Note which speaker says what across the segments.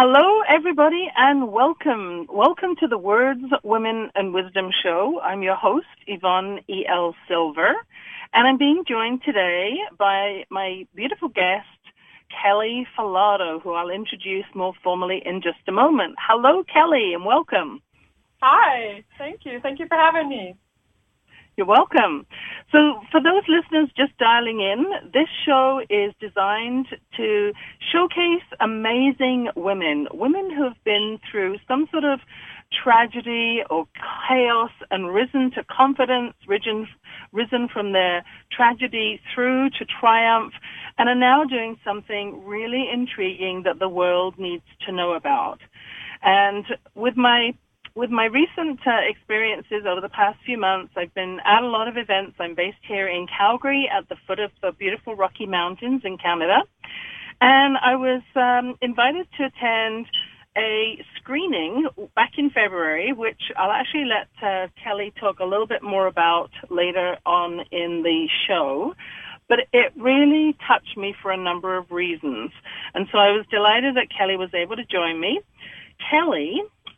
Speaker 1: Hello, everybody, and welcome. Welcome to the Words, Women, and Wisdom show. I'm your host, Yvonne E.L. Silver, and I'm being joined today by my beautiful guest, Kelly Falato, who I'll introduce more formally in just a moment. Hello, Kelly, and welcome.
Speaker 2: Hi. Thank you. Thank you for having me.
Speaker 1: You're welcome. So for those listeners just dialing in, this show is designed to showcase amazing women who have been through some sort of tragedy or chaos and risen to confidence, risen from their tragedy through to triumph, and are now doing something really intriguing that the world needs to know about. And with my recent experiences over the past few months, I've been at a lot of events. I'm based here in Calgary at the foot of the beautiful Rocky Mountains in Canada. And I was invited to attend a screening back in February, which I'll actually let Kelly talk a little bit more about later on in the show. But it really touched me for a number of reasons. And so I was delighted that Kelly was able to join me. Kelly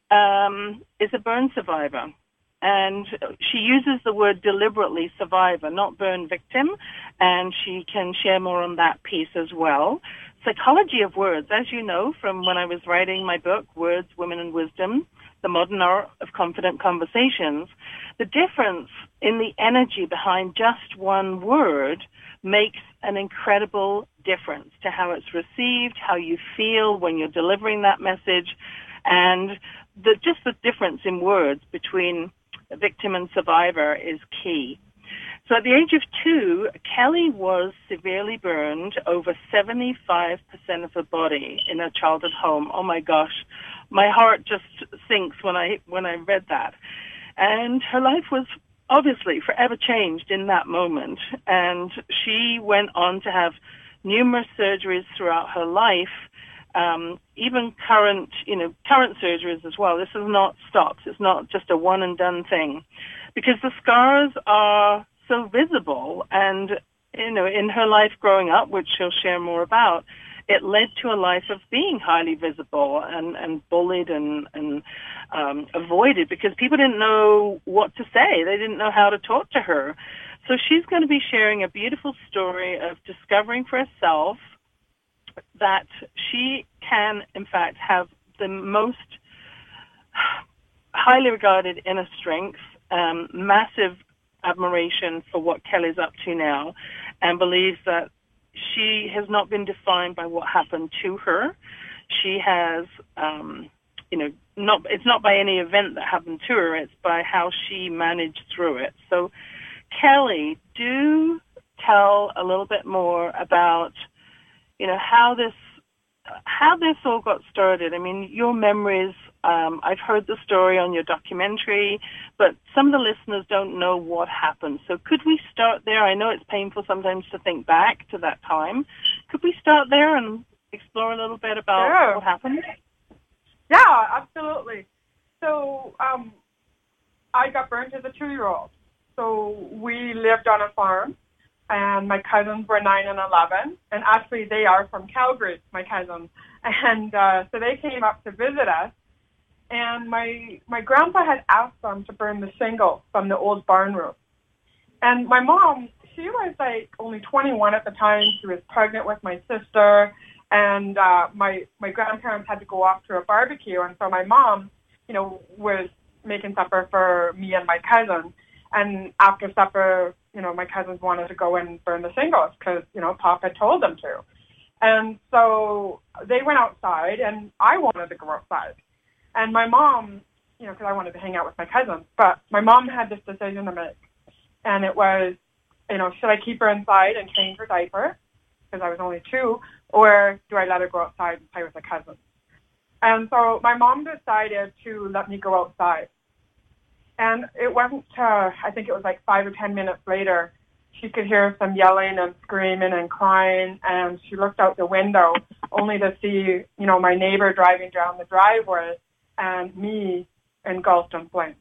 Speaker 1: is a burn survivor, and she uses the word deliberately survivor, not burn victim, and she can share more on that piece as well. Psychology of words, as you know from when I was writing my book, Words, Women, and Wisdom, The Modern Art of Confident Conversations, the difference in the energy behind just one word makes an incredible difference to how it's received, how you feel when you're delivering that message, and just the difference in words between victim and survivor is key. So at the age of 2, Kelly was severely burned over 75% of her body in her childhood home. Oh my gosh, my heart just sinks when I read that. And her life was obviously forever changed in that moment. And she went on to have numerous surgeries throughout her life. Even current surgeries as well. This is not stops. It's not just a one and done thing, because the scars are so visible. And in her life growing up, which she'll share more about, it led to a life of being highly visible and bullied and avoided because people didn't know what to say. They didn't know how to talk to her. So she's going to be sharing a beautiful story of discovering for herself that she can, in fact, have the most highly regarded inner strength, massive admiration for what Kelly's up to now, and believes that she has not been defined by what happened to her. She has, it's not by any event that happened to her, it's by how she managed through it. So, Kelly, do tell a little bit more about how this all got started. I mean, your memories, I've heard the story on your documentary, but some of the listeners don't know what happened. So could we start there? I know it's painful sometimes to think back to that time. Could we start there and explore a little bit about what happened?
Speaker 2: Yeah, absolutely. So I got burnt as a 2-year-old. So we lived on a farm. And my cousins were 9 and 11, and actually they are from Calgary, my cousins. And so they came up to visit us, and my grandpa had asked them to burn the shingle from the old barn roof. And my mom, she was like only 21 at the time. She was pregnant with my sister, and my grandparents had to go off to a barbecue, and so my mom, was making supper for me and my cousin. And after supper, my cousins wanted to go and burn the shingles because, Pop had told them to. And so they went outside, and I wanted to go outside. And my mom, because I wanted to hang out with my cousins, but my mom had this decision to make. And it was, should I keep her inside and change her diaper, because I was only 2, or do I let her go outside and play with the cousins? And so my mom decided to let me go outside. And it wasn't, I think it was like 5 or 10 minutes later, she could hear some yelling and screaming and crying, and she looked out the window only to see, my neighbor driving down the driveway and me engulfed in flames.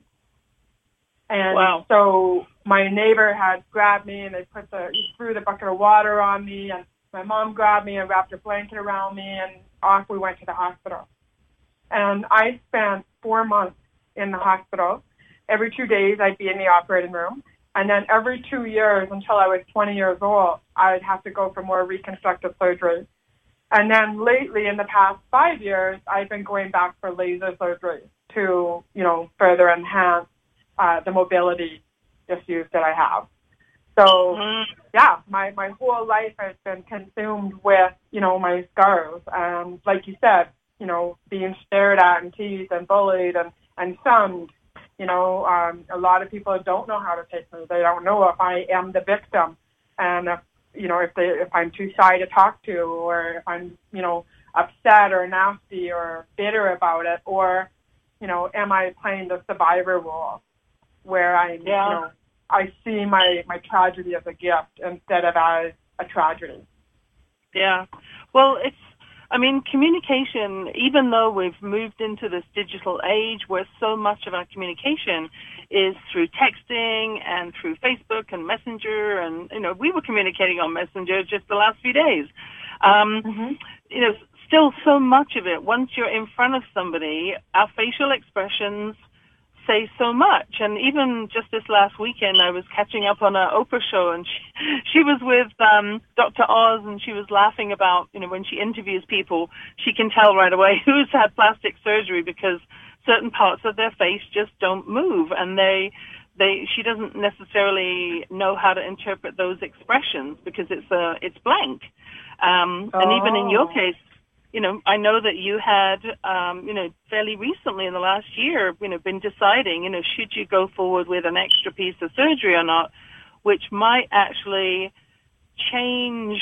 Speaker 2: And
Speaker 1: wow.
Speaker 2: So my neighbor had grabbed me, and he threw the bucket of water on me, and my mom grabbed me and wrapped a blanket around me, and off we went to the hospital. And I spent 4 months in the hospital. Every 2 days, I'd be in the operating room. And then every 2 years until I was 20 years old, I'd have to go for more reconstructive surgery. And then lately, in the past 5 years, I've been going back for laser surgery to, further enhance the mobility issues that I have. So, yeah, my whole life has been consumed with, my scars. And like you said, being stared at and teased and bullied and shunned. A lot of people don't know how to take me. They don't know if I am the victim, and if I'm too shy to talk to, or if I'm upset or nasty or bitter about it, or am I playing the survivor role where I see my tragedy as a gift instead of as a tragedy.
Speaker 1: Yeah. Well, communication, even though we've moved into this digital age where so much of our communication is through texting and through Facebook and Messenger, and, we were communicating on Messenger just the last few days. Still so much of it, once you're in front of somebody, our facial expressions say so much. And even just this last weekend, I was catching up on an Oprah show, and she was with Dr. Oz, and she was laughing about, when she interviews people, she can tell right away who's had plastic surgery because certain parts of their face just don't move, and she doesn't necessarily know how to interpret those expressions because it's blank. And even in your case, I know that you had, fairly recently in the last year, been deciding, should you go forward with an extra piece of surgery or not, which might actually change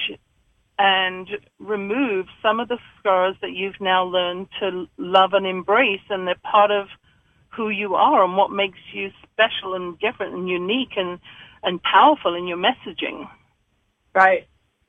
Speaker 1: and remove some of the scars that you've now learned to love and embrace, and they're part of who you are and what makes you special and different and unique and powerful in your messaging.
Speaker 2: Right.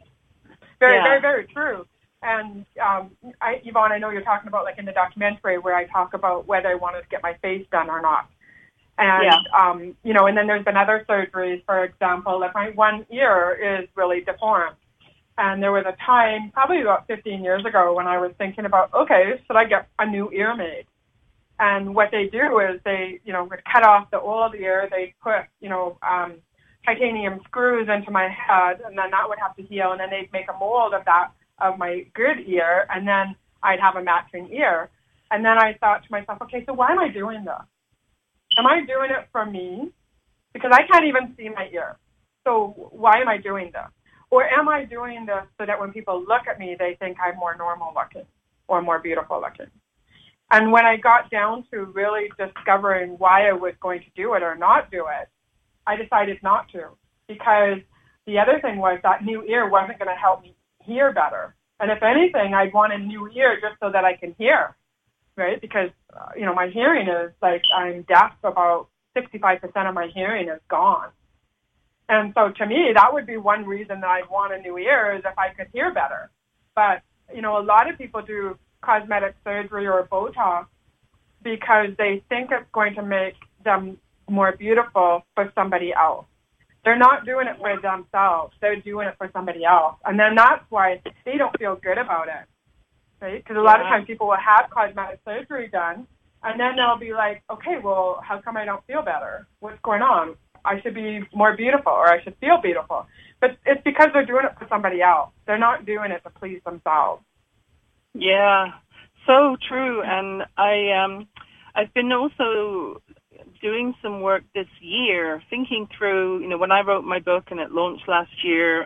Speaker 2: Very, very true. And Yvonne, I know you're talking about like in the documentary where I talk about whether I wanted to get my face done or not. And, and then there's been other surgeries, for example, like my one ear is really deformed. And there was a time, probably about 15 years ago, when I was thinking about, okay, should I get a new ear made? And what they do is they, would cut off the old ear, they put, titanium screws into my head, and then that would have to heal, and then they'd make a mold of that, of my good ear, and then I'd have a matching ear. And then I thought to myself, okay, so why am I doing this? Am I doing it for me? Because I can't even see my ear. So why am I doing this? Or am I doing this so that when people look at me, they think I'm more normal looking or more beautiful looking? And when I got down to really discovering why I was going to do it or not do it, I decided not to, because the other thing was that new ear wasn't going to help me hear better. And if anything, I'd want a new ear just so that I can hear, right? Because, my hearing is like, I'm deaf, about 65% of my hearing is gone. And so to me, that would be one reason that I'd want a new ear, is if I could hear better. But, a lot of people do cosmetic surgery or Botox because they think it's going to make them more beautiful for somebody else. They're not doing it for themselves. They're doing it for somebody else. And then that's why they don't feel good about it, right? Because a lot of times people will have cosmetic surgery done, and then they'll be like, okay, well, how come I don't feel better? What's going on? I should be more beautiful, or I should feel beautiful. But it's because they're doing it for somebody else. They're not doing it to please themselves.
Speaker 1: Yeah, so true. And I've been also doing some work this year, thinking through, when I wrote my book and it launched last year,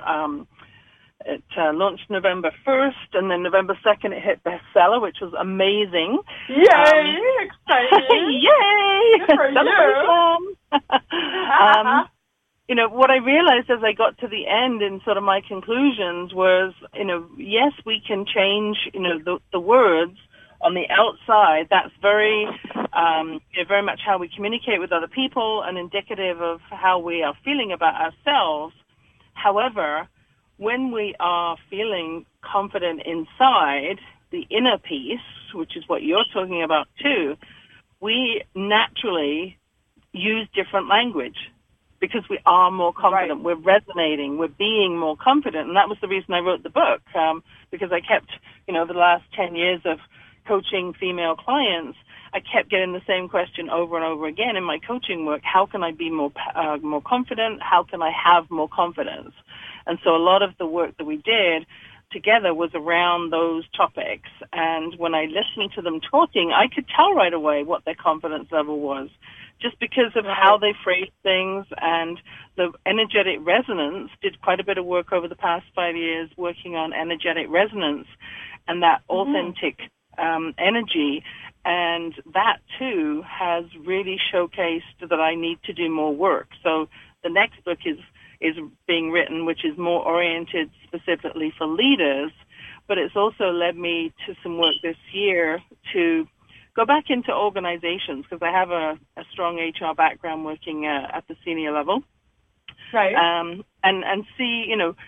Speaker 1: it launched November 1st, and then November 2nd it hit bestseller, which was amazing.
Speaker 2: Yay! Exciting!
Speaker 1: Yay!
Speaker 2: Good for
Speaker 1: you! What I realized as I got to the end in sort of my conclusions was, yes, we can change, the words on the outside. That's very much how we communicate with other people and indicative of how we are feeling about ourselves. However, when we are feeling confident inside, the inner peace, which is what you're talking about too, we naturally use different language because we are more confident. Right. We're resonating. We're being more confident. And that was the reason I wrote the book, because I kept, the last 10 years of coaching female clients, I kept getting the same question over and over again in my coaching work. How can I be more confident? How can I have more confidence? And so a lot of the work that we did together was around those topics. And when I listened to them talking, I could tell right away what their confidence level was, just because of how they phrased things. And the energetic resonance, did quite a bit of work over the past 5 years working on energetic resonance and that authentic energy. And that, too, has really showcased that I need to do more work. So the next book is being written, which is more oriented specifically for leaders, but it's also led me to some work this year to go back into organizations, because I have a strong HR background working at the senior level.
Speaker 2: Right.
Speaker 1: And see,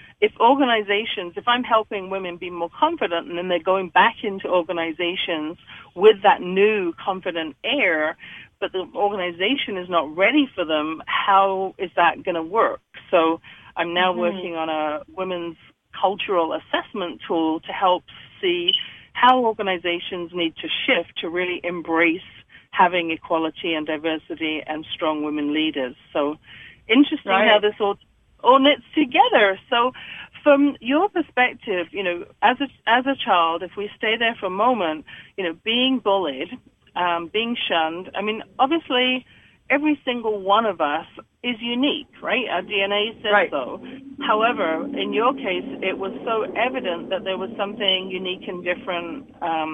Speaker 1: if I'm helping women be more confident and then they're going back into organizations with that new confident air, but the organization is not ready for them, how is that going to work? So I'm now working on a women's cultural assessment tool to help see how organizations need to shift to really embrace having equality and diversity and strong women leaders. So interesting how this all knits together. So from your perspective, as a child, if we stay there for a moment, being bullied, being shunned, I mean, obviously every single one of us is unique, right? Our DNA says so. However, in your case, it was so evident that there was something unique and different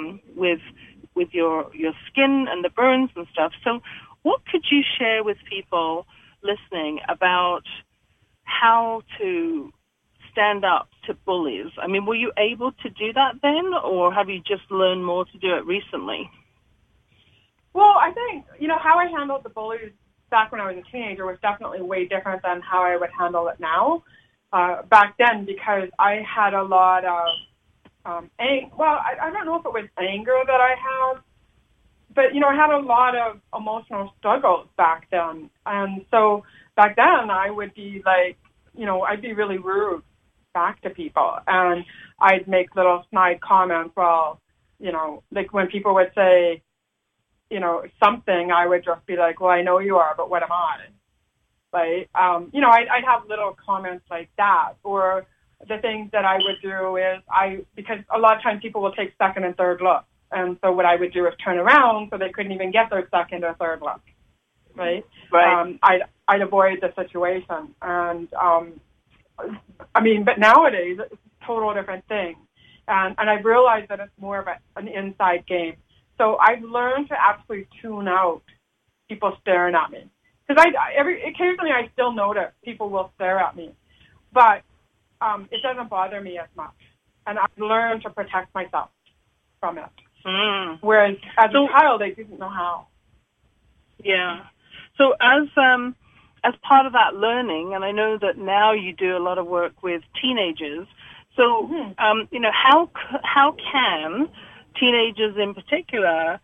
Speaker 1: with your skin and the burns and stuff. So what could you share with people listening about how to stand up to bullies? I mean, were you able to do that then, or have you just learned more to do it recently?
Speaker 2: Well, I think, how I handled the bullies back when I was a teenager was definitely way different than how I would handle it now. Back then, because I had a lot of, I don't know if it was anger that I had, but, I had a lot of emotional struggles back then. And so back then I would be like, I'd be really rude back to people. And I'd make little snide comments. Well, like when people would say, something, I would just be like, well, I know you are, but what am I? Right? I'd have little comments like that. Or the things that I would do is because a lot of times people will take second and third looks. And so what I would do is turn around so they couldn't even get their second or third look. Right? I'd avoid the situation. And, but nowadays it's a total different thing. And I've realized that it's more of an inside game. So I've learned to actually tune out people staring at me. Because occasionally I still notice people will stare at me. But it doesn't bother me as much. And I've learned to protect myself from it. Whereas as a child, I didn't know how. Yeah.
Speaker 1: So as part of that learning, and I know that now you do a lot of work with teenagers, so, how can teenagers in particular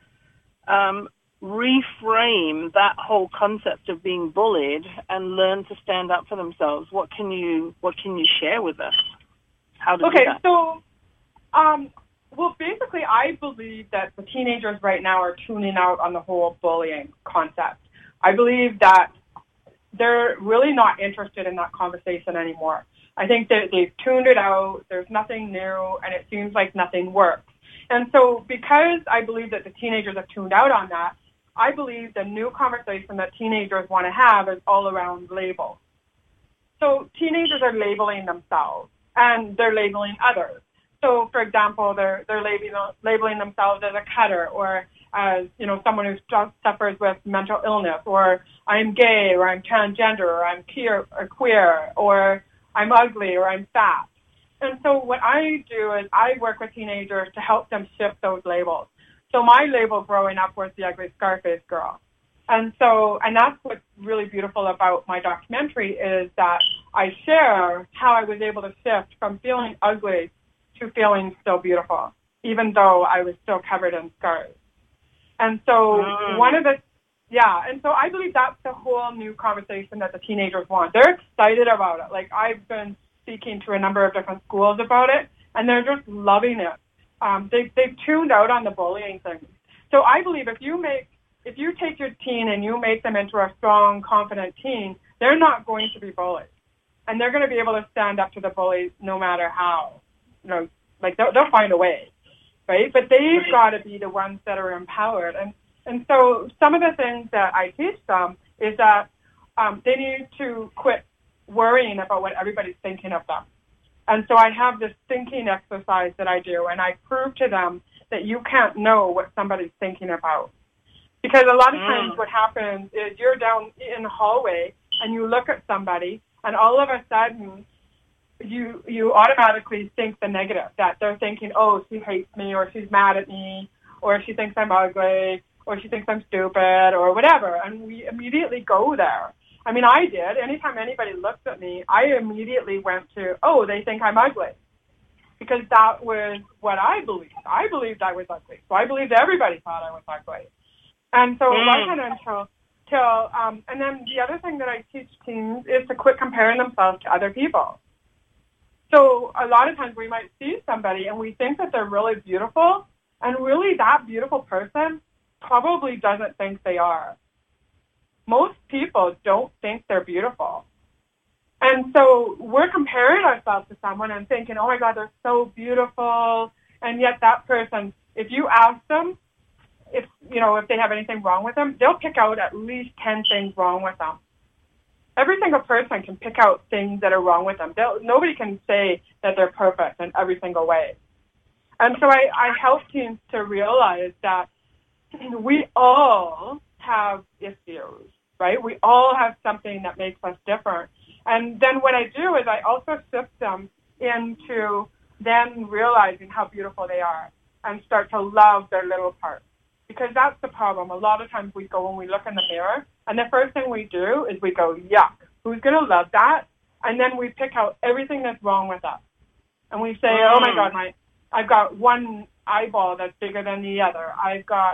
Speaker 1: reframe that whole concept of being bullied and learn to stand up for themselves? What can you share with us? How to do that?
Speaker 2: So, well, basically, I believe that the teenagers right now are tuning out on the whole bullying concept. I believe that they're really not interested in that conversation anymore. I think that they've tuned it out. There's nothing new, and it seems like nothing works. And so because I believe that the teenagers have tuned out on that, I believe the new conversation that teenagers want to have is all around labels. So teenagers are labeling themselves, and they're labeling others. So, for example, they're labeling themselves as a cutter, or as, someone who suffers with mental illness, or I'm gay, or I'm transgender, or I'm queer, or I'm ugly, or I'm fat. And so what I do is I work with teenagers to help them shift those labels. So my label growing up was the ugly Scarface girl. And that's what's really beautiful about my documentary is that I share how I was able to shift from feeling ugly to feeling still beautiful, even though I was still covered in scars. And so and so I believe that's the whole new conversation that the teenagers want. They're excited about it. Like I've been speaking to a number of different schools about it, and they're just loving it they've tuned out on the bullying thing. So I believe if you take your teen and you make them into a strong, confident teen, they're not going to be bullied. And they're going to be able to stand up to the bullies no matter how. Like they'll find a way, right? But they've got to be the ones that are empowered. And so some of the things that I teach them is that they need to quit worrying about what everybody's thinking of them. And so I have this thinking exercise that I do, and I prove to them that you can't know what somebody's thinking about. Because a lot of times what happens is you're down in the hallway and you look at somebody, and all of a sudden you automatically think the negative, that they're thinking, oh, she hates me, or she's mad at me, or she thinks I'm ugly, or she thinks I'm stupid, or whatever. And we immediately go there. I mean, I did. Anytime anybody looked at me, I immediately went to, oh, they think I'm ugly. Because that was what I believed. I believed I was ugly. So I believed everybody thought I was ugly. And so it wasn't until and then the other thing that I teach teens is to quit comparing themselves to other people. So a lot of times we might see somebody and we think that they're really beautiful, and really that beautiful person probably doesn't think they are. Most people don't think they're beautiful. And so we're comparing ourselves to someone and thinking, oh my God, they're so beautiful. And yet that person, if you ask them if they have anything wrong with them, they'll pick out at least 10 things wrong with them. Every single person can pick out things that are wrong with them. Nobody can say that they're perfect in every single way. And so I help teens to realize that we all have issues, right? We all have something that makes us different. And then what I do is I also shift them into then realizing how beautiful they are and start to love their little parts. Because that's the problem. A lot of times we go and we look in the mirror, and the first thing we do is we go, yuck, who's going to love that? And then we pick out everything that's wrong with us. And we say, oh my God, I've got one eyeball that's bigger than the other. I've got,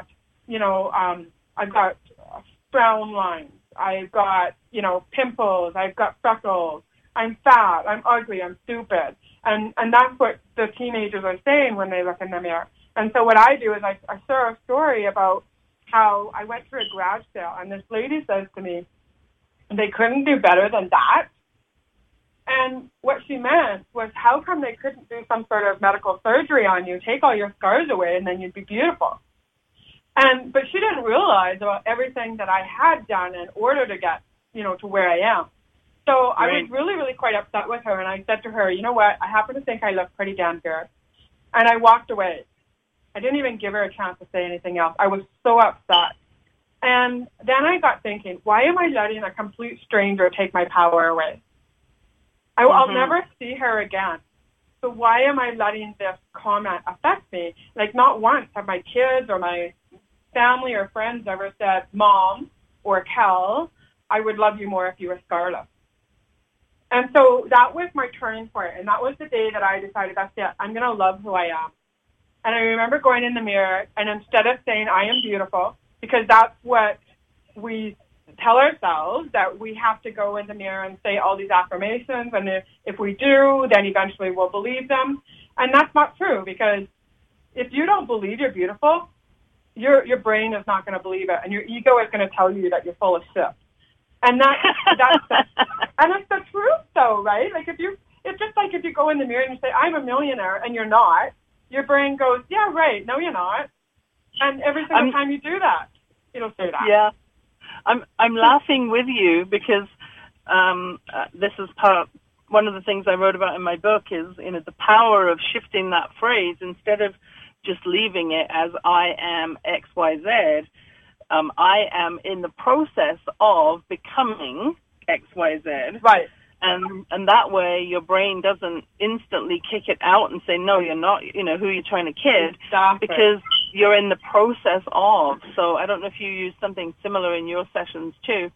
Speaker 2: I've got frown lines. I've got, pimples. I've got freckles. I'm fat. I'm ugly. I'm stupid. And that's what the teenagers are saying when they look in the mirror. And so what I do is I share a story about how I went to a garage sale, and this lady says to me, they couldn't do better than that. And what she meant was, how come they couldn't do some sort of medical surgery on you, take all your scars away, and then you'd be beautiful? But she didn't realize about everything that I had done in order to get, to where I am. So I was really, really quite upset with her, and I said to her, you know what, I happen to think I look pretty damn good. And I walked away. I didn't even give her a chance to say anything else. I was so upset. And then I got thinking, why am I letting a complete stranger take my power away? I'll never see her again. So why am I letting this comment affect me? Like, not once have my kids or my family or friends ever said, Mom or Kel, I would love you more if you were scarlet. And so that was my turning point. And that was the day that I decided, that's it, I'm going to love who I am. And I remember going in the mirror, and instead of saying I am beautiful, because that's what we tell ourselves, that we have to go in the mirror and say all these affirmations, and if we do, then eventually we'll believe them. And that's not true, because if you don't believe you're beautiful, your brain is not going to believe it, and your ego is going to tell you that you're full of shit. And that's the truth, though, right? Like it's just like if you go in the mirror and you say I'm a millionaire, and you're not. Your brain goes, yeah, right. No, you're not. And every single time you do that, it'll say that.
Speaker 1: Yeah. I'm laughing with you because this is one of the things I wrote about in my book is, the power of shifting that phrase instead of just leaving it as I am X, Y, Z. I am in the process of becoming X, Y, Z.
Speaker 2: Right.
Speaker 1: And that way your brain doesn't instantly kick it out and say, no, you're not, who you're trying to kid.
Speaker 2: Exactly.
Speaker 1: Because you're in the process of. So I don't know if you use something similar in your sessions too.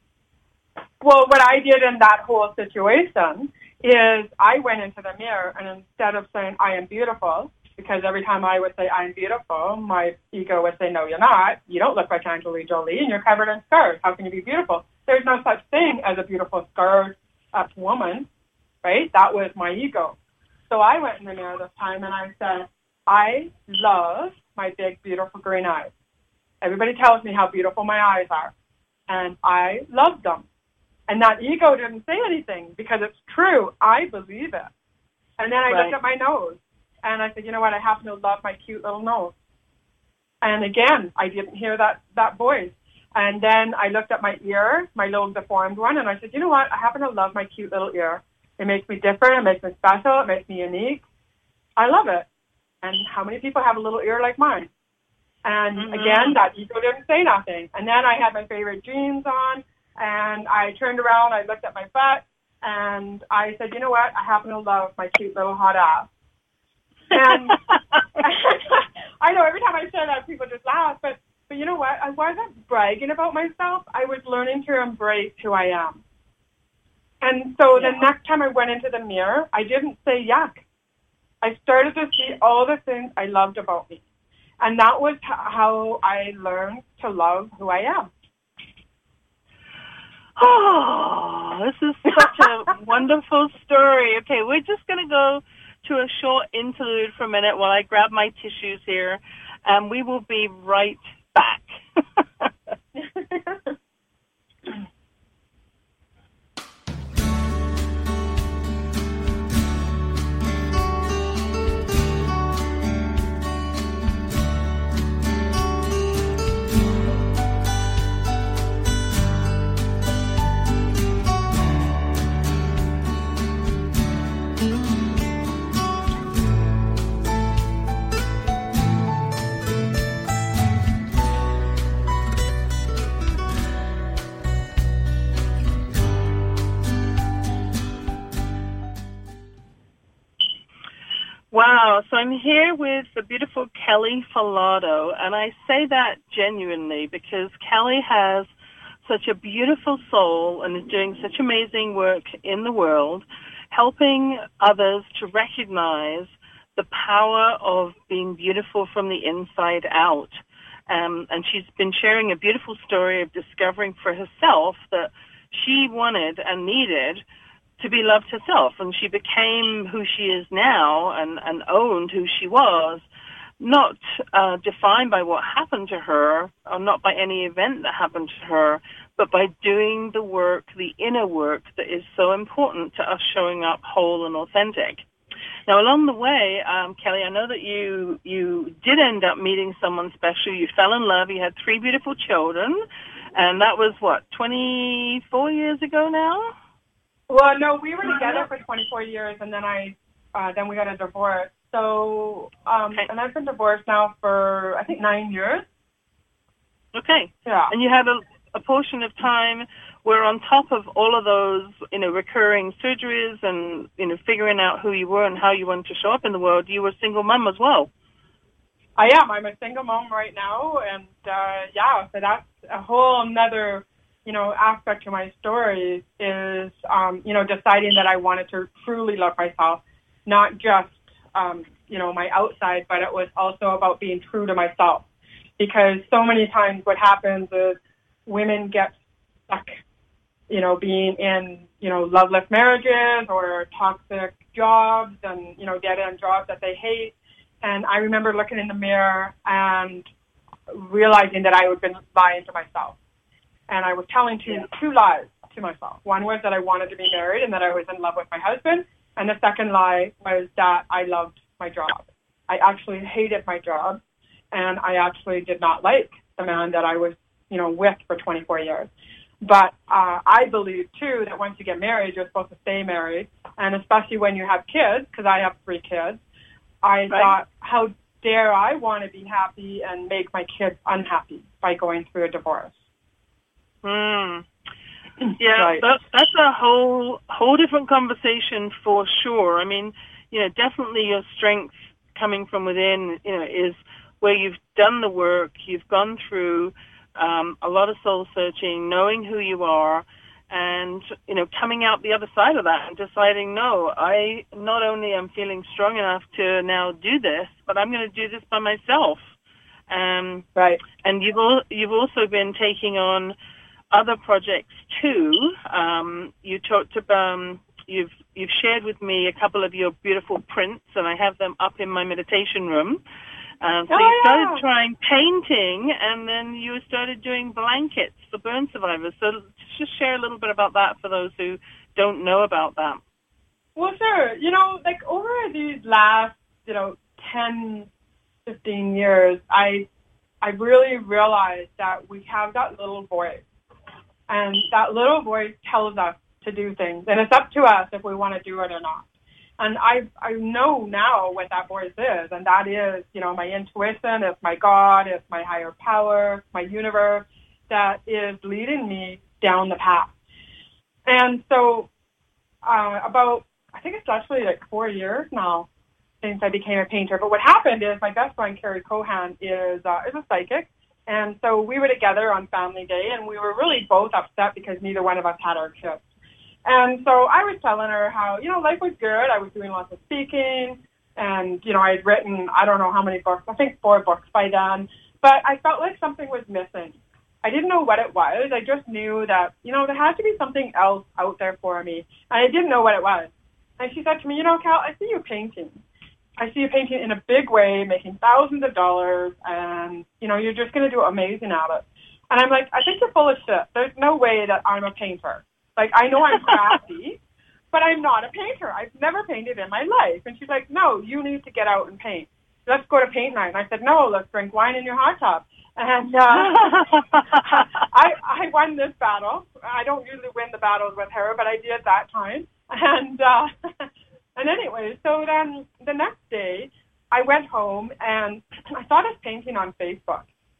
Speaker 2: Well, what I did in that whole situation is I went into the mirror, and instead of saying I am beautiful, because every time I would say I'm beautiful, my ego would say, no, you're not. You don't look like Angelina Jolie, and you're covered in scars. How can you be beautiful? There's no such thing as a beautiful scarred up woman, right? That was my ego. So I went in the mirror this time and I said, I love my big, beautiful green eyes. Everybody tells me how beautiful my eyes are, and I love them. And that ego didn't say anything because it's true. I believe it. And then I looked at my nose, and I said, you know what? I happen to love my cute little nose. And again, I didn't hear that voice. And then I looked at my ear, my little deformed one, and I said, you know what? I happen to love my cute little ear. It makes me different. It makes me special. It makes me unique. I love it. And how many people have a little ear like mine? And again, that ego didn't say nothing. And then I had my favorite jeans on, and I turned around, I looked at my butt, and I said, you know what? I happen to love my cute little hot ass. And I know every time I say that, people just laugh, but you know what? I wasn't bragging about myself. I was learning to embrace who I am. And so the next time I went into the mirror, I didn't say yuck. I started to see all the things I loved about me. And that was how I learned to love who I am.
Speaker 1: Oh, this is such a wonderful story. Okay, we're just going to go to a short interlude for a minute while I grab my tissues here, and we will be right back. Wow, so I'm here with the beautiful Kelly Falato, and I say that genuinely because Kelly has such a beautiful soul and is doing such amazing work in the world, helping others to recognize the power of being beautiful from the inside out. And she's been sharing a beautiful story of discovering for herself that she wanted and needed to be loved herself, and she became who she is now and owned who she was, not defined by what happened to her or not by any event that happened to her, but by doing the work, the inner work that is so important to us showing up whole and authentic. Now, along the way, Kelly, I know that you did end up meeting someone special. You fell in love. You had 3 beautiful children, and that was, 24 years ago now?
Speaker 2: Well, no, we were together for 24 years, and then then we got a divorce. So, and I've been divorced now for, I think, 9 years.
Speaker 1: Okay.
Speaker 2: Yeah.
Speaker 1: And you had a portion of time where on top of all of those, recurring surgeries and, figuring out who you were and how you wanted to show up in the world, you were a single mom as well.
Speaker 2: I am. I'm a single mom right now, and, so that's a whole nother aspect to my story is, deciding that I wanted to truly love myself, not just, my outside, but it was also about being true to myself. Because so many times what happens is women get stuck, being in, loveless marriages or toxic jobs and, dead-end jobs that they hate. And I remember looking in the mirror and realizing that I had been lying to myself. And I was telling two lies to myself. One was that I wanted to be married and that I was in love with my husband. And the second lie was that I loved my job. I actually hated my job, and I actually did not like the man that I was, with for 24 years. But I believe, too, that once you get married, you're supposed to stay married. And especially when you have kids, because I have 3 kids, I thought, how dare I want to be happy and make my kids unhappy by going through a divorce?
Speaker 1: Yeah,
Speaker 2: right.
Speaker 1: That's a whole different conversation for sure. I mean, definitely your strength coming from within, is where you've done the work, you've gone through a lot of soul searching, knowing who you are, and, coming out the other side of that and deciding, no, I not only am feeling strong enough to now do this, but I'm going to do this by myself.
Speaker 2: Right.
Speaker 1: And you've also been taking on other projects too. You talked about you've shared with me a couple of your beautiful prints, and I have them up in my meditation room. So you started trying painting, and then you started doing blankets for burn survivors. So just share a little bit about that for those who don't know about that.
Speaker 2: Well, sure. You know, like over these last, 10, 15 years, I really realized that we have that little voice. And that little voice tells us to do things. And it's up to us if we want to do it or not. And I know now what that voice is. And that is, my intuition, it's my God, it's my higher power, my universe that is leading me down the path. And so I think it's actually like 4 years now since I became a painter. But what happened is my best friend, Carrie Cohan, is a psychic. And so we were together on Family Day, and we were really both upset because neither one of us had our kids. And so I was telling her how, life was good. I was doing lots of speaking, and, I had written, I don't know how many books, I think 4 books by then. But I felt like something was missing. I didn't know what it was. I just knew that, there had to be something else out there for me. And I didn't know what it was. And she said to me, Cal, I see you painting. I see you painting in a big way, making thousands of dollars, and, you're just going to do amazing at it. And I'm like, I think you're full of shit. There's no way that I'm a painter. Like, I know I'm crafty, but I'm not a painter. I've never painted in my life. And she's like, no, you need to get out and paint. Let's go to paint night. And I said, no, let's drink wine in your hot tub. And I won this battle. I don't usually win the battles with her, but I did that time. And anyway, so then the next day, I went home and I saw this painting on Facebook.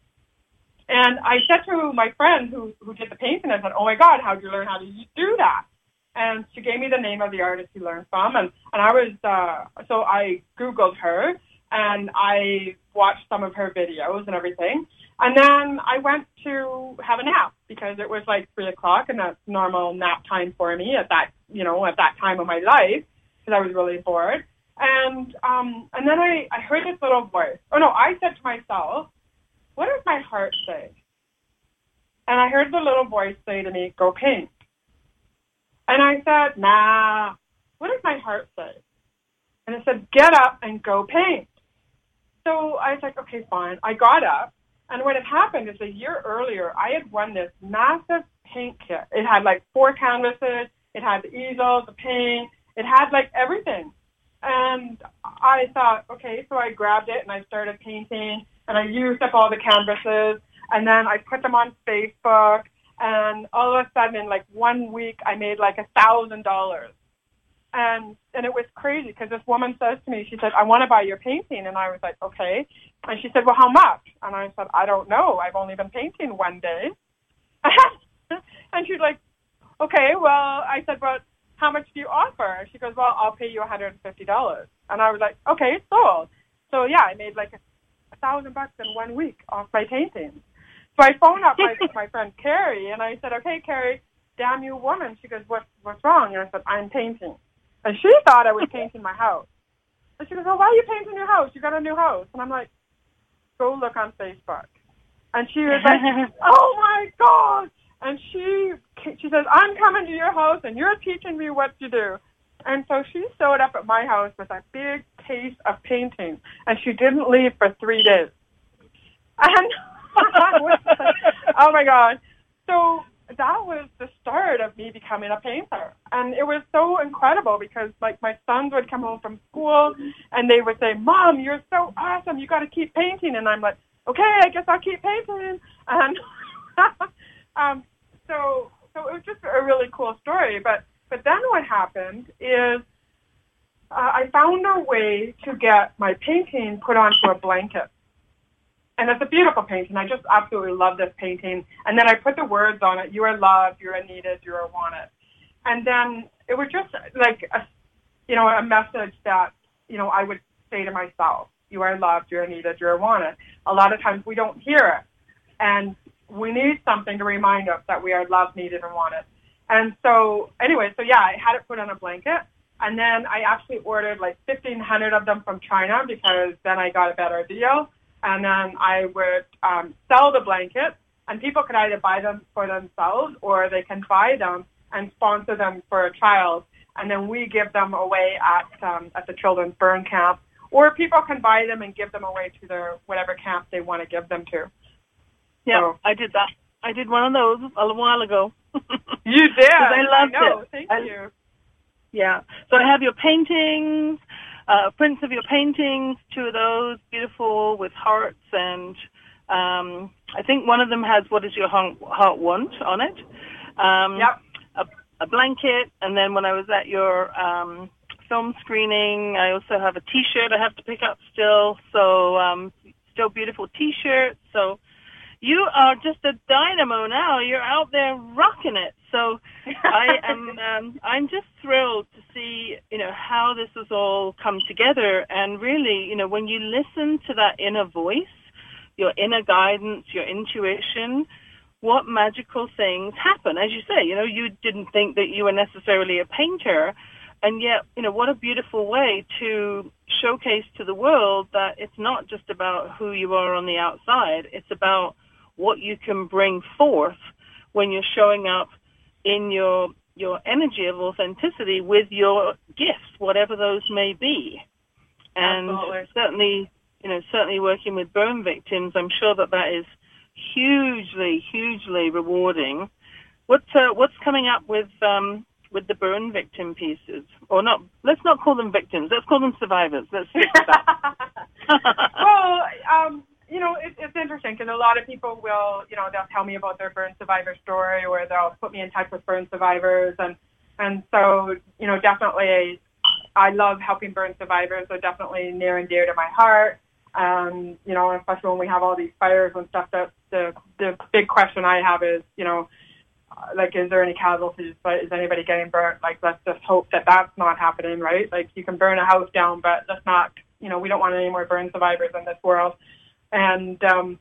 Speaker 2: And I said to my friend who did the painting, I said, oh my God, how'd you learn how to do that? And she gave me the name of the artist you learned from. And I was, so I Googled her and I watched some of her videos and everything. And then I went to have a nap because it was like 3:00 and that's normal nap time for me at that, at that time of my life because I was really bored. And then I heard this little voice. Oh no, I said to myself, what does my heart say? And I heard the little voice say to me, go paint. And I said, nah, what does my heart say? And it said, get up and go paint. So I was like, okay, fine. I got up. And what had happened is a year earlier, I had won this massive paint kit. It had like 4 canvases. It had the easel, the paint. It had like everything. And I thought, okay, so I grabbed it and I started painting. And I used up all the canvases. And then I put them on Facebook. And all of a sudden, in like 1 week, I made like $1,000. And it was crazy because this woman says to me, she said, I want to buy your painting. And I was like, okay. And she said, well, how much? And I said, I don't know. I've only been painting 1 day. And she's like, okay, well, I said, but how much do you offer? And she goes, well, I'll pay you $150. And I was like, okay, sold. So yeah, I made like $1,000 in 1 week off my painting. So I phoned up my friend Carrie, and I said, okay, Carrie, damn you woman. She goes, what's wrong? And I said, I'm painting. And she thought I was painting my house. And she goes, well, why are you painting your house? You got a new house. And I'm like, go look on Facebook. And she was like, oh, my God. And she says, I'm coming to your house, and you're teaching me what to do. And so she showed up at my house with a big case of painting, and she didn't leave for 3 days. And oh, my God. So that was the start of me becoming a painter. And it was so incredible because, like, my sons would come home from school, and they would say, Mom, you're so awesome. You got to keep painting. And I'm like, okay, I guess I'll keep painting. And so it was just a really cool story. But then what happened is I found a way to get my painting put onto a blanket. And it's a beautiful painting. I just absolutely love this painting. And then I put the words on it. You are loved, you are needed, you are wanted. And then it was just like a message that, I would say to myself, you are loved, you are needed, you are wanted. A lot of times we don't hear it. And we need something to remind us that we are loved, needed, and wanted. And so anyway, I had it put on a blanket. And then I actually ordered like 1,500 of them from China because then I got a better deal. And then I would sell the blankets, and people could either buy them for themselves or they can buy them and sponsor them for a child. and then we give them away at the children's burn camp, or people can buy them and give them away to their whatever camp they want to give them to.
Speaker 1: Yeah, so, I did that. I did one of those a while ago.
Speaker 2: You did?
Speaker 1: I loved
Speaker 2: it. Thank you.
Speaker 1: Yeah. So I have your paintings, prints of your paintings, 2 of those, beautiful with hearts, and I think one of them has "What Is Your Heart Want" on it.
Speaker 2: Yep.
Speaker 1: A blanket, and then when I was at your film screening, I also have a T-shirt I have to pick up still. So still beautiful T-shirts. So you are just a dynamo now. You're out there rocking it. So I'm just thrilled to see, how this has all come together. And really, when you listen to that inner voice, your inner guidance, your intuition, what magical things happen. As you say, you didn't think that you were necessarily a painter, and yet, what a beautiful way to showcase to the world that it's not just about who you are on the outside. It's about what you can bring forth when you're showing up in your energy of authenticity with your gifts, whatever those may be. And
Speaker 2: Absolutely.
Speaker 1: certainly working with burn victims, I'm sure that is hugely, hugely rewarding. What's coming up with the burn victim pieces? Or not? Let's not call them victims. Let's call them survivors. Let's stick with that.
Speaker 2: Well, it's interesting because a lot of people will, they'll tell me about their burn survivor story, or they'll put me in touch with burn survivors, and so definitely I love helping burn survivors. They're definitely near and dear to my heart. Especially when we have all these fires and stuff, that the big question I have is, is there any casualties? Is anybody getting burnt? Let's just hope that that's not happening, right? You can burn a house down, but let's not, we don't want any more burn survivors in this world. And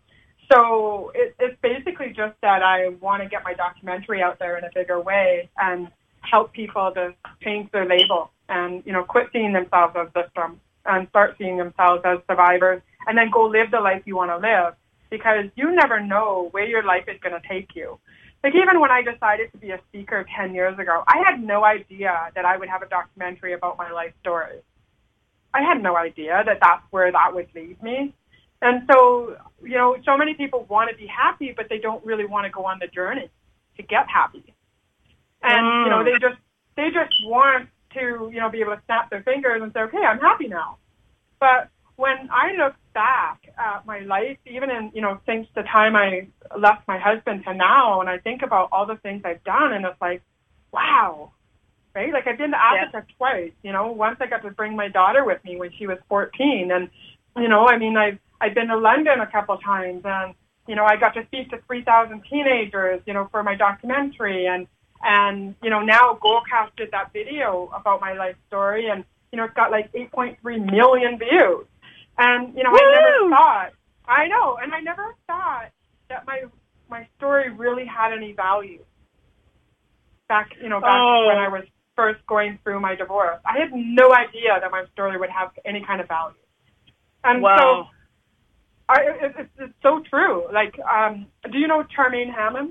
Speaker 2: so it's basically just that I want to get my documentary out there in a bigger way and help people to change their label and, quit seeing themselves as victims and start seeing themselves as survivors, and then go live the life you want to live, because you never know where your life is going to take you. Even when I decided to be a speaker 10 years ago, I had no idea that I would have a documentary about my life story. I had no idea that that's where that would lead me. And so, so many people want to be happy, but they don't really want to go on the journey to get happy. And, they just want to, be able to snap their fingers and say, okay, I'm happy now. But when I look back at my life, even in, since the time I left my husband to now, and I think about all the things I've done, and it's like, wow, right? I've been to Africa twice, once I got to bring my daughter with me when she was 14. And, I've been to London a couple times, and, I got to speak to 3,000 teenagers, for my documentary. And now Goldcast did that video about my life story, and, it's got 8.3 million views. And, I never thought that my story really had any value back when I was first going through my divorce. I had no idea that my story would have any kind of value. And
Speaker 1: wow.
Speaker 2: So it's so true. Do you know Charmaine Hammond?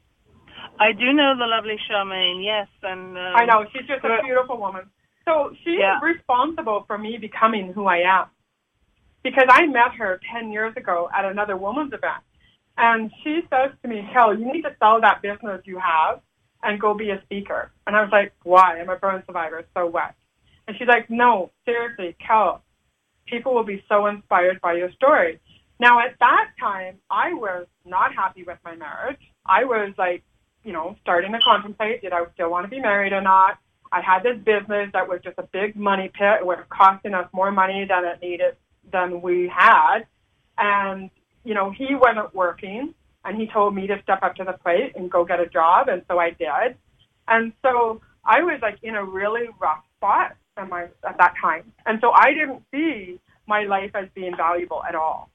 Speaker 1: I do know the lovely Charmaine, yes. And
Speaker 2: I know, she's just a beautiful woman. So she's responsible for me becoming who I am, because I met her 10 years ago at another women's event. And she says to me, Kel, you need to sell that business you have and go be a speaker. And I was like, why? I'm a burn survivor, so what? And she's like, no, seriously, Kel, people will be so inspired by your story. Now, at that time, I was not happy with my marriage. I was starting to contemplate, did I still want to be married or not? I had this business that was just a big money pit. It was costing us more money than we had. And, he wasn't working, and he told me to step up to the plate and go get a job. And so I did. And so I was in a really rough spot at that time. And so I didn't see my life as being valuable at all.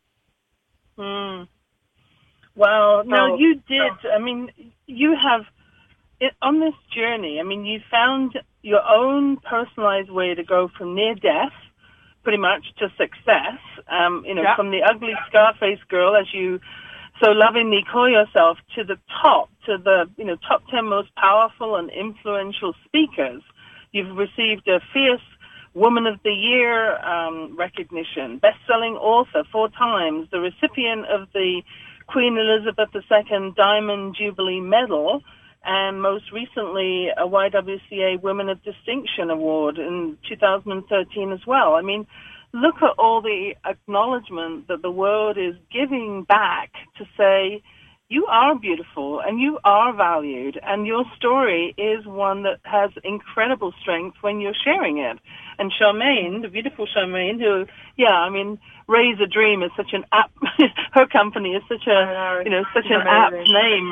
Speaker 1: Well, no, you did. You have, on this journey, you found your own personalized way to go from near death, pretty much, to success. From the ugly Scarface girl, as you so lovingly call yourself, to the top, to the top 10 most powerful and influential speakers. You've received a Fierce Woman of the Year recognition, best-selling author 4 times, the recipient of the Queen Elizabeth II Diamond Jubilee Medal, and most recently a YWCA Women of Distinction Award in 2013 as well. I mean, look at all the acknowledgement that the world is giving back to say, you are beautiful and you are valued, and your story is one that has incredible strength when you're sharing it. And Charmaine, the beautiful Charmaine, who, Raise a Dream is such an apt, her company is such a, such an apt name,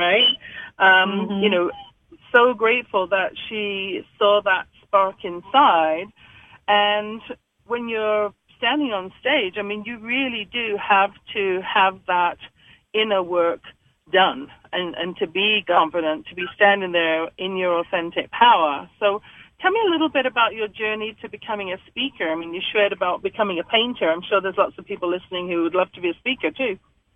Speaker 1: right? So grateful that she saw that spark inside. And when you're standing on stage, I mean, you really do have to have that inner work done and to be confident, to be standing there in your authentic power. So tell me a little bit about your journey to becoming a speaker. I mean, you shared about becoming a painter. I'm sure there's lots of people listening who would love to be a speaker too.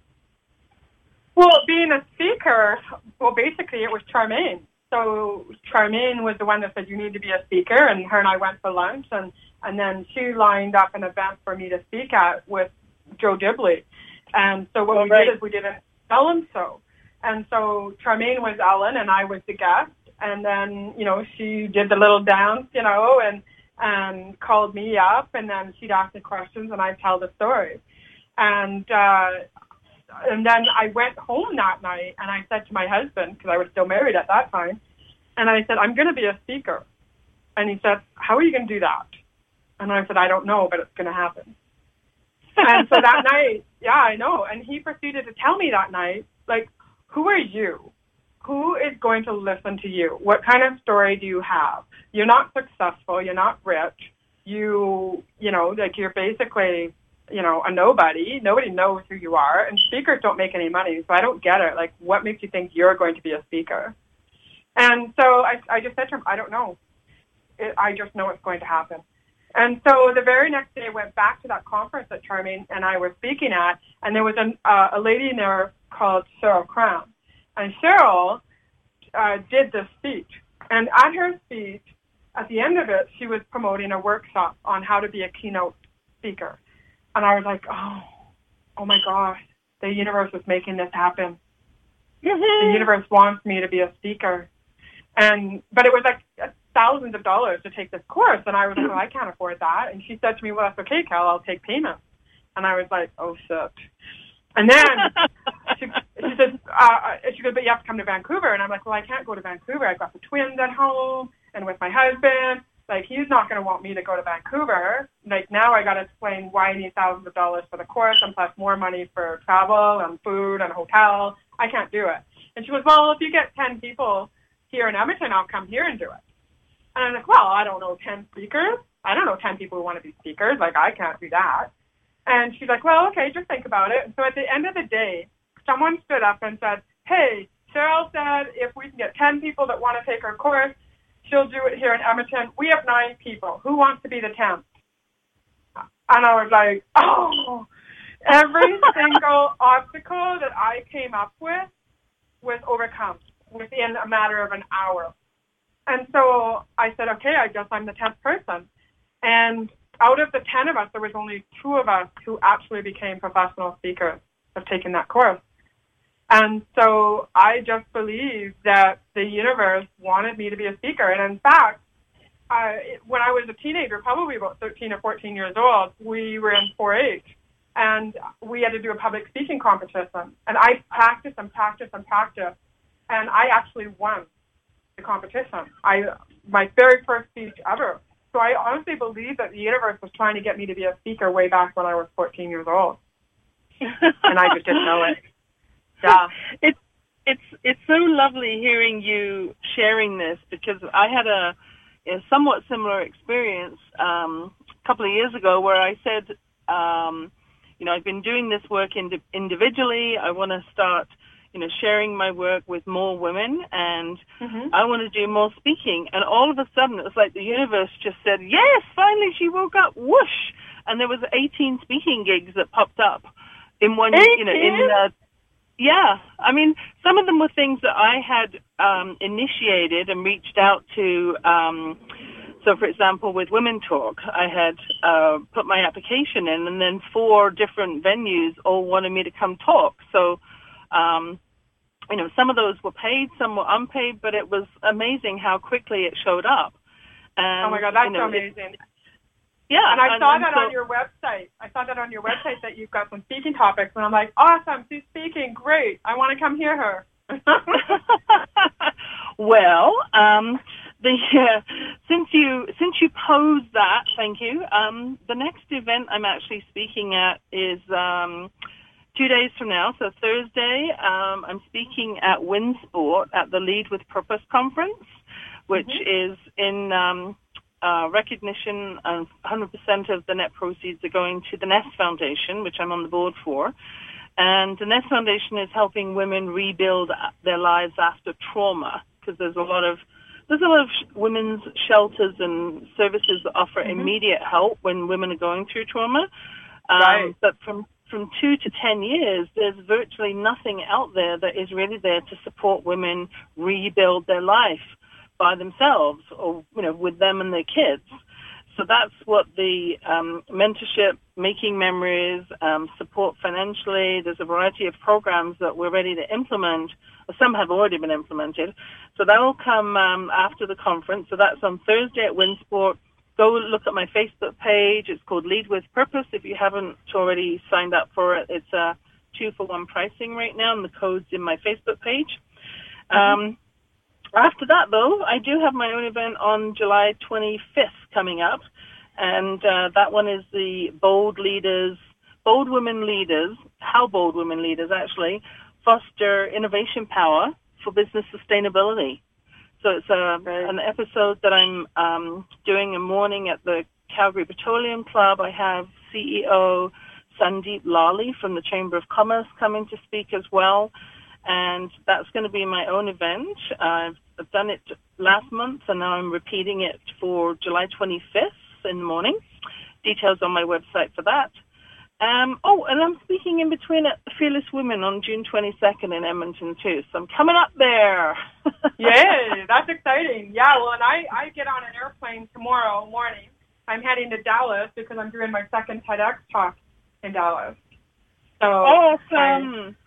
Speaker 2: Well, being a speaker, basically it was Charmaine. So Charmaine was the one that said, you need to be a speaker, and her and I went for lunch, and then she lined up an event for me to speak at with Joe Dibley. And so what we did is we did an Ellen show. And so Charmaine was Ellen and I was the guest. And then, she did the little dance, and called me up, and then she'd ask me questions and I'd tell the story. And then I went home that night and I said to my husband, because I was still married at that time, and I said, I'm going to be a speaker. And he said, how are you going to do that? And I said, I don't know, but it's going to happen. And so that night, I know. And he proceeded to tell me that night, like, who are you? Who is going to listen to you? What kind of story do you have? You're not successful. You're not rich. You're basically, a nobody. Nobody knows who you are. And speakers don't make any money. So I don't get it. Like, what makes you think you're going to be a speaker? And so I just said to him, I don't know. I just know it's going to happen. And so the very next day I went back to that conference that Charmaine and I were speaking at, and there was a lady in there called Cheryl Crown. And Cheryl did this speech. And at her speech, at the end of it, she was promoting a workshop on how to be a keynote speaker. And I was like, oh my gosh, the universe is making this happen. The universe wants me to be a speaker. But it was like thousands of dollars to take this course. And I was like, well, I can't afford that. And she said to me, well, that's okay, Cal, I'll take payment. And I was like, oh, shit. And then she said, but you have to come to Vancouver. And I'm like, well, I can't go to Vancouver. I've got the twins at home and with my husband. Like, he's not going to want me to go to Vancouver. Like, now I got to explain why I need thousands of dollars for the course and plus more money for travel and food and hotel. I can't do it. And she goes, well, if you get 10 people here in Edmonton, I'll come here and do it. And I'm like, well, I don't know 10 speakers. I don't know 10 people who want to be speakers. Like, I can't do that. And she's like, well, okay, just think about it. And so at the end of the day, someone stood up and said, hey, Cheryl said if we can get 10 people that want to take her course, she'll do it here in Edmonton. We have 9 people. Who wants to be the 10th? And I was like, oh, every single obstacle that I came up with was overcome within a matter of an hour. And so I said, okay, I guess I'm the 10th person. And out of the 10 of us, there was only 2 of us who actually became professional speakers of taking that course. And so I just believed that the universe wanted me to be a speaker. And in fact, when I was a teenager, probably about 13 or 14 years old, we were in 4-H. And we had to do a public speaking competition. And I practiced and practiced and practiced. And I actually won the competition. My very first speech ever. So I honestly believe that the universe was trying to get me to be a speaker way back when I was 14 years old. And I just didn't know it. Yeah.
Speaker 1: It's so lovely hearing you sharing this, because I had a somewhat similar experience a couple of years ago where I said, I've been doing this work individually. I want to start sharing my work with more women, and I want to do more speaking. And all of a sudden, it was like the universe just said, yes, finally she woke up, whoosh. And there was 18 speaking gigs that popped up in one, yeah. I mean, some of them were things that I had initiated and reached out to So, for example, with Women Talk, I had put my application in, and then 4 different venues all wanted me to come talk. So, some of those were paid, some were unpaid, but it was amazing how quickly it showed up. And,
Speaker 2: oh my God, that's amazing.
Speaker 1: Yeah.
Speaker 2: And I saw that on your website. I saw that on your website that you've got some speaking topics, and I'm like, awesome, she's speaking, great. I want to come hear her.
Speaker 1: Well, since you posed that, thank you. The next event I'm actually speaking at is 2 days from now, so Thursday. I'm speaking at WinSport at the Lead with Purpose conference, which is in recognition of 100% of the net proceeds are going to the Nest Foundation, which I'm on the board for. And the Nest Foundation is helping women rebuild their lives after trauma, because there's a lot of women's shelters and services that offer immediate help when women are going through trauma.
Speaker 2: Right.
Speaker 1: But from 2 to 10 years, there's virtually nothing out there that is really there to support women rebuild their life by themselves, or with them and their kids. So that's what the mentorship, making memories, support financially. There's a variety of programs that we're ready to implement. Some have already been implemented. So that will come after the conference. So that's on Thursday at WinSport. Go look at my Facebook page. It's called Lead with Purpose. If you haven't already signed up for it, it's a 2-for-1 pricing right now, and the code's in my Facebook page. After that, though, I do have my own event on July 25th coming up, and that one is the Bold Women Leaders, how Bold Women Leaders actually foster innovation power for business sustainability. So it's an episode that I'm doing a morning at the Calgary Petroleum Club. I have CEO Sandeep Lally from the Chamber of Commerce coming to speak as well. And that's going to be my own event. I've done it last month, and now I'm repeating it for July 25th in the morning. Details on my website for that. And I'm speaking in between at Fearless Women on June 22nd in Edmonton, too. So I'm coming up there.
Speaker 2: Yay, that's exciting. Yeah, well, and I get on an airplane tomorrow morning. I'm heading to Dallas because I'm doing my second TEDx talk in Dallas. So
Speaker 1: awesome.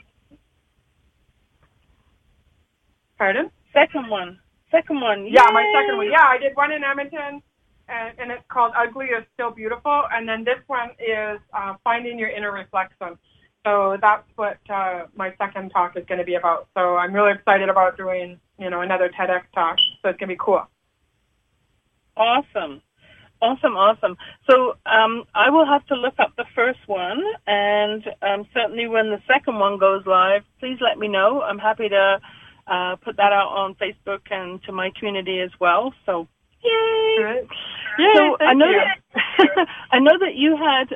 Speaker 2: Pardon?
Speaker 1: Second one. Yay.
Speaker 2: Yeah, my second one. Yeah, I did one in Edmonton, and it's called Ugly is Still Beautiful. And then this one is Finding Your Inner Reflection. So that's what my second talk is going to be about. So I'm really excited about doing, another TEDx talk. So it's going to be cool.
Speaker 1: Awesome. So I will have to look up the first one, and certainly when the second one goes live, please let me know. I'm happy to put that out on Facebook and to my community as well. So, yay!
Speaker 2: Right. Yay!
Speaker 1: So
Speaker 2: I
Speaker 1: know that you had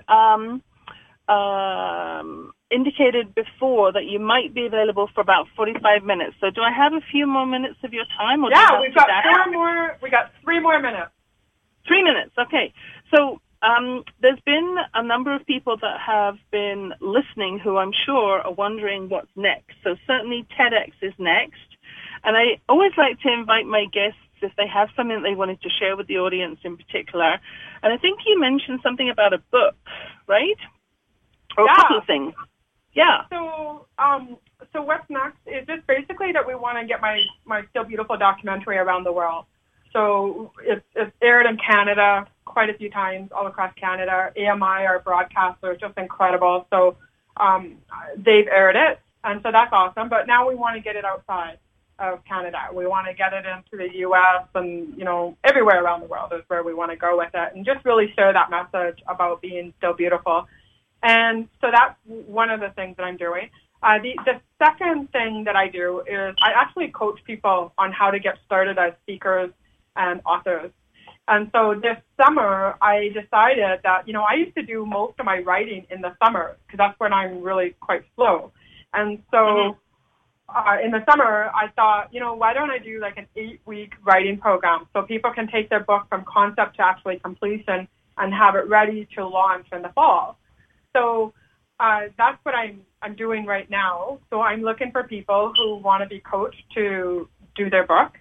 Speaker 1: indicated before that you might be available for about 45 minutes. So, do I have a few more minutes of your time? Or
Speaker 2: yeah, we've got 4 more. We got 3 more minutes.
Speaker 1: 3 minutes. Okay. So. There's been a number of people that have been listening who I'm sure are wondering what's next. So certainly TEDx is next. And I always like to invite my guests if they have something that they wanted to share with the audience in particular. And I think you mentioned something about a book, right? Or a couple of things. Yeah.
Speaker 2: So what's next is just basically that we want to get my Still Beautiful documentary around the world. So it's aired in Canada quite a few times all across Canada. AMI, our broadcaster, is just incredible. So they've aired it, and so that's awesome. But now we want to get it outside of Canada. We want to get it into the U.S. and, everywhere around the world is where we want to go with it, and just really share that message about being still beautiful. And so that's one of the things that I'm doing. The second thing that I do is I actually coach people on how to get started as speakers and authors. And so this summer, I decided that, I used to do most of my writing in the summer because that's when I'm really quite slow. And so in the summer, I thought, why don't I do like an 8-week writing program so people can take their book from concept to actually completion and have it ready to launch in the fall. So that's what I'm doing right now. So I'm looking for people who want to be coached to do their book.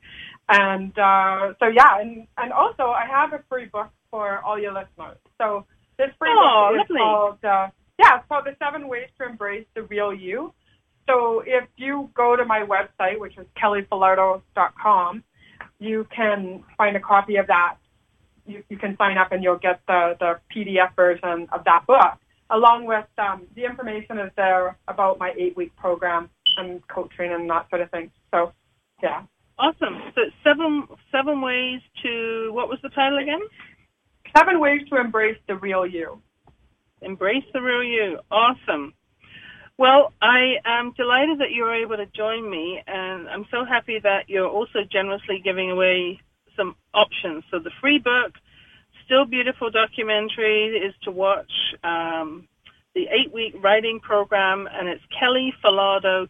Speaker 2: And and also I have a free book for all your listeners. So this free book is called, it's called The 7 Ways to Embrace the Real You. So if you go to my website, which is kellyfalardo.com, you can find a copy of that. You can sign up and you'll get the PDF version of that book, along with the information is there about my 8-week program and coaching and that sort of thing. So, yeah.
Speaker 1: Awesome. So 7 ways to, what was the title again?
Speaker 2: 7 Ways to Embrace the Real You.
Speaker 1: Embrace the Real You. Awesome. Well, I am delighted that you were able to join me, and I'm so happy that you're also generously giving away some options. So the free book, Still Beautiful documentary is to watch, the 8-week writing program, and it's Kelly Falardo,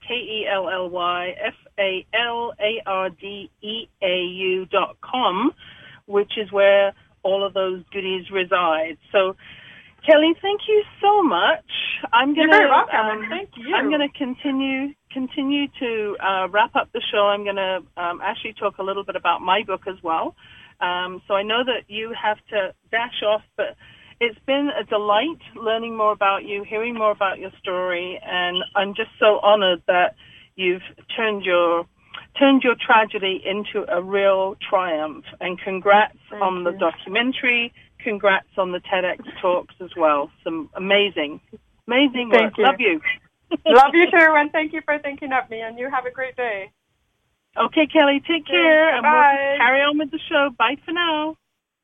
Speaker 1: KellyFalardeau.com, which is where all of those goodies reside. So, Kelly, thank you so much.
Speaker 2: You're very welcome. Thank you.
Speaker 1: I'm going to continue to wrap up the show. I'm going to actually talk a little bit about my book as well. So I know that you have to dash off, but it's been a delight learning more about you, hearing more about your story, and I'm just so honored that you've turned your tragedy into a real triumph. And congrats on the documentary. Congrats on the TEDx talks as well. Some amazing work.
Speaker 2: Thank you.
Speaker 1: Love you.
Speaker 2: Love you too, and thank you for thinking of me, and you have a great day.
Speaker 1: Okay, Kelly, take care, and
Speaker 2: we'll
Speaker 1: carry on with the show. Bye for now.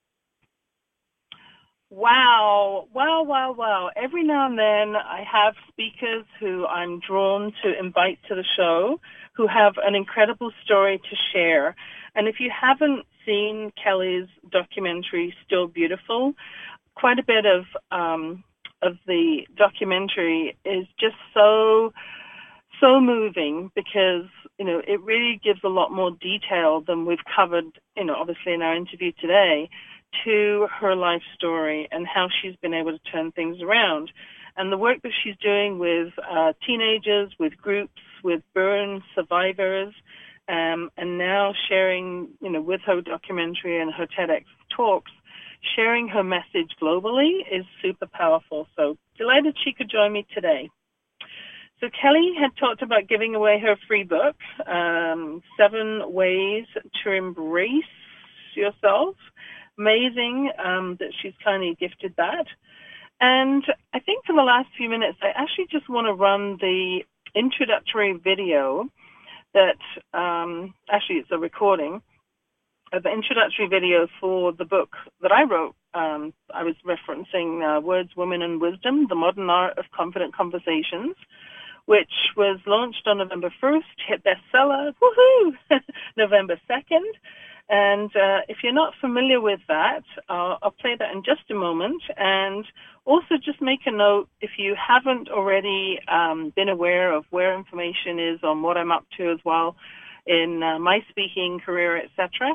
Speaker 1: Wow. Every now and then I have speakers who I'm drawn to invite to the show who have an incredible story to share. And if you haven't seen Kelly's documentary, Still Beautiful, quite a bit of the documentary is just so moving because, it really gives a lot more detail than we've covered, obviously in our interview today, to her life story and how she's been able to turn things around. And the work that she's doing with teenagers, with groups, with burn survivors, and now sharing, with her documentary and her TEDx talks, sharing her message globally is super powerful. So delighted she could join me today. So Kelly had talked about giving away her free book, 7 Ways to Embrace Yourself. Amazing that she's kindly gifted that. And I think for the last few minutes, I actually just want to run the introductory video that, actually it's a recording of the introductory video for the book that I wrote. I was referencing Words, Women, and Wisdom, The Modern Art of Confident Conversations, which was launched on November 1st, hit bestseller, woohoo, November 2nd. And if you're not familiar with that, I'll play that in just a moment. And also just make a note, if you haven't already been aware of where information is on what I'm up to as well in my speaking career, etc.,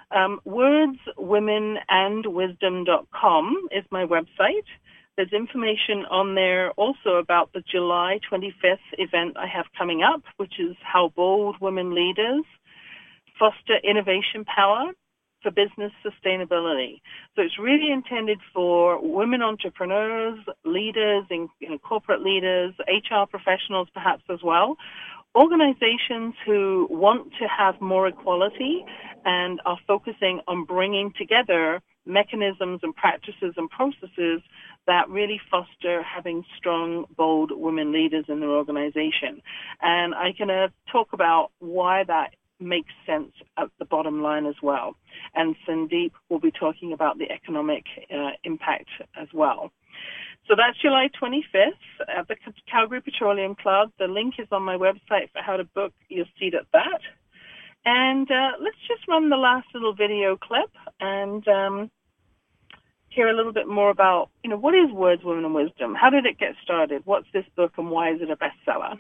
Speaker 1: wordswomenandwisdom.com is my website. There's information on there also about the July 25th event I have coming up, which is How Bold Women Leaders Foster Innovation Power for Business Sustainability. So it's really intended for women entrepreneurs, leaders, corporate leaders, HR professionals perhaps as well, organizations who want to have more equality and are focusing on bringing together mechanisms and practices and processes that really foster having strong, bold women leaders in their organization. And I can talk about why that makes sense at the bottom line as well. And Sandeep will be talking about the economic impact as well. So that's July 25th at the Calgary Petroleum Club. The link is on my website for how to book your seat at that. And let's just run the last little video clip and hear a little bit more about, what is Words, Women, and Wisdom? How did it get started? What's this book and why is it a bestseller?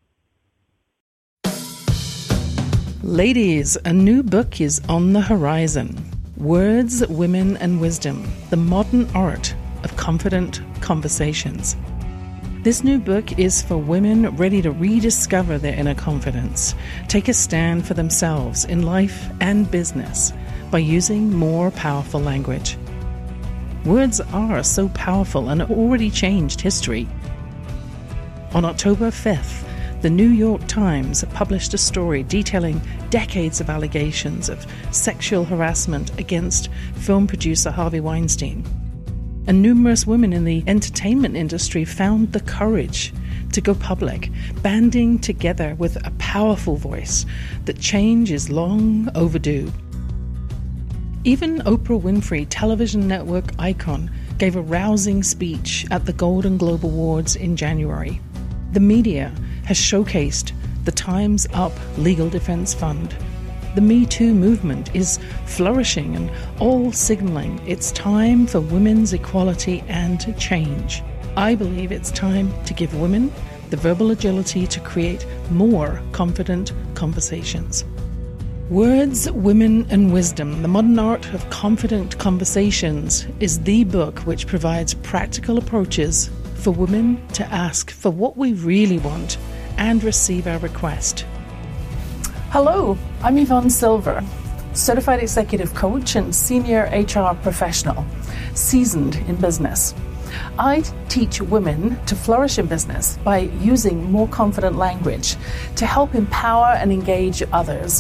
Speaker 3: Ladies, a new book is on the horizon. Words, Women, and Wisdom, The Modern Art of Confident Conversations. This new book is for women ready to rediscover their inner confidence, take a stand for themselves in life and business by using more powerful language. Words are so powerful and have already changed history. On October 5th, the New York Times published a story detailing decades of allegations of sexual harassment against film producer Harvey Weinstein. And numerous women in the entertainment industry found the courage to go public, banding together with a powerful voice that change is long overdue. Even Oprah Winfrey, television network icon, gave a rousing speech at the Golden Globe Awards in January. The media has showcased the Time's Up Legal Defense Fund. The Me Too movement is flourishing and all signaling it's time for women's equality and change. I believe it's time to give women the verbal agility to create more confident conversations. Words, Women and Wisdom, The Modern Art of Confident Conversations is the book which provides practical approaches for women to ask for what we really want and receive our request.
Speaker 4: Hello, I'm Yvonne Silver, certified executive coach and senior HR professional, seasoned in business. I teach women to flourish in business by using more confident language to help empower and engage others.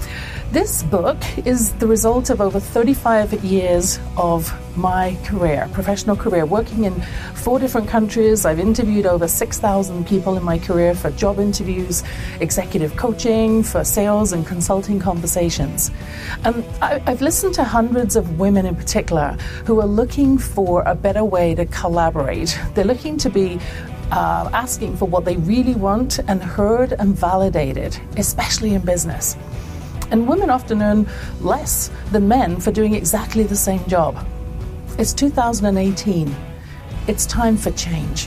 Speaker 4: This book is the result of over 35 years of my career, professional career, working in 4 different countries. I've interviewed over 6,000 people in my career for job interviews, executive coaching, for sales and consulting conversations. And I've listened to hundreds of women in particular who are looking for a better way to collaborate. They're looking to be asking for what they really want and heard and validated, especially in business. And women often earn less than men for doing exactly the same job. It's 2018. It's time for change.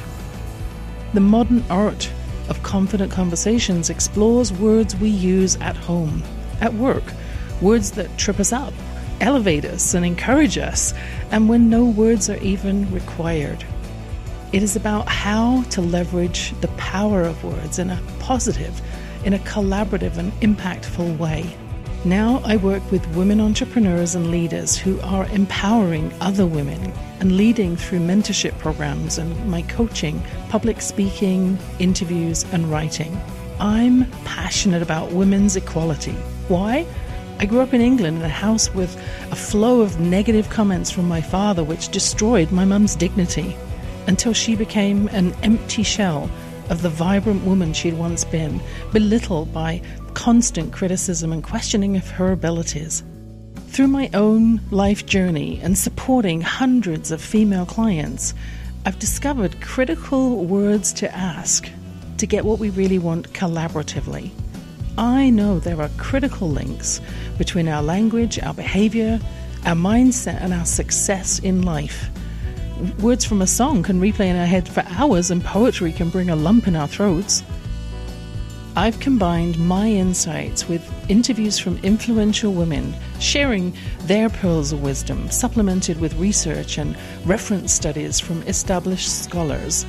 Speaker 3: The Modern Art of Confident Conversations explores words we use at home, at work, words that trip us up, elevate us and encourage us, and when no words are even required. It is about how to leverage the power of words in a positive, in a collaborative and impactful way. Now I work with women entrepreneurs and leaders who are empowering other women and leading through mentorship programs and my coaching, public speaking, interviews and writing. I'm passionate about women's equality. Why? I grew up in England in a house with a flow of negative comments from my father which destroyed my mum's dignity until she became an empty shell of the vibrant woman she'd once been, belittled by constant criticism and questioning of her abilities. Through my own life journey and supporting hundreds of female clients, I've discovered critical words to ask to get what we really want collaboratively. I know there are critical links between our language, our behavior, our mindset, and our success in life. Words from a song can replay in our head for hours, and poetry can bring a lump in our throats. I've combined my insights with interviews from influential women, sharing their pearls of wisdom, supplemented with research and reference studies from established scholars.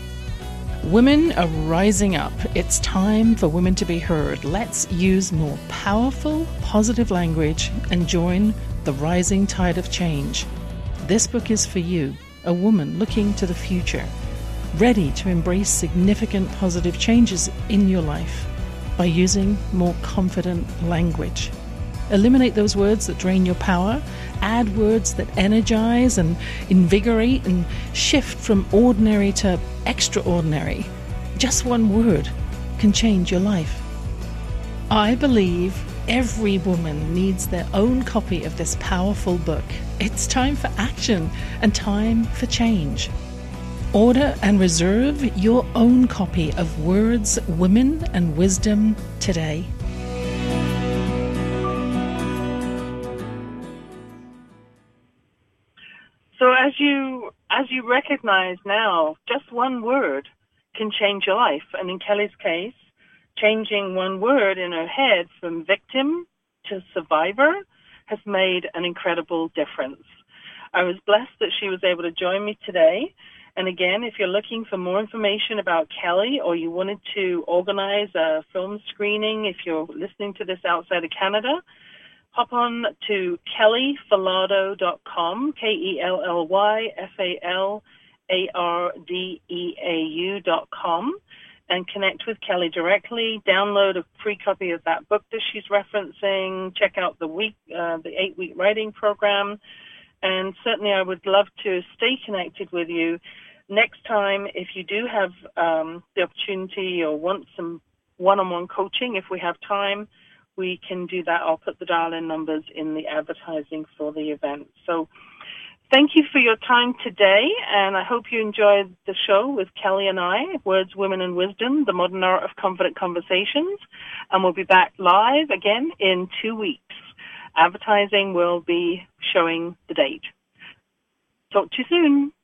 Speaker 3: Women are rising up. It's time for women to be heard. Let's use more powerful, positive language and join the rising tide of change. This book is for you, a woman looking to the future, ready to embrace significant positive changes in your life by using more confident language. Eliminate those words that drain your power, add words that energize and invigorate, and shift from ordinary to extraordinary. Just one word can change your life. I believe every woman needs their own copy of this powerful book. It's time for action and time for change. Order and reserve your own copy of Words, Women and Wisdom today.
Speaker 1: So as you recognize now, just one word can change your life. And in Kelly's case, changing one word in her head from victim to survivor has made an incredible difference. I was blessed that she was able to join me today And again, if you're looking for more information about Kelly or you wanted to organize a film screening, if you're listening to this outside of Canada, hop on to kellyfalardeau.com, KELLYFALARDEAU.com, and connect with Kelly directly. Download a free copy of that book that she's referencing. Check out the 8-week writing program. And certainly I would love to stay connected with you. Next time, if you do have the opportunity or want some one-on-one coaching, if we have time, we can do that. I'll put the dial-in numbers in the advertising for the event. So thank you for your time today, and I hope you enjoyed the show with Kelly and I, Words, Women, and Wisdom, the Modern Art of Confident Conversations, and we'll be back live again in 2 weeks. Advertising will be showing the date. Talk to you soon.